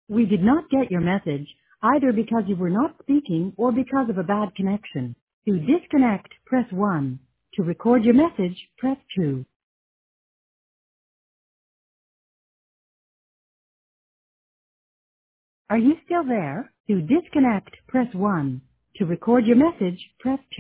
We did not get your message, either because you were not speaking or because of a bad connection. To disconnect, press 1. To record your message, press 2. Are you still there? To disconnect, press 1. To record your message, press 2.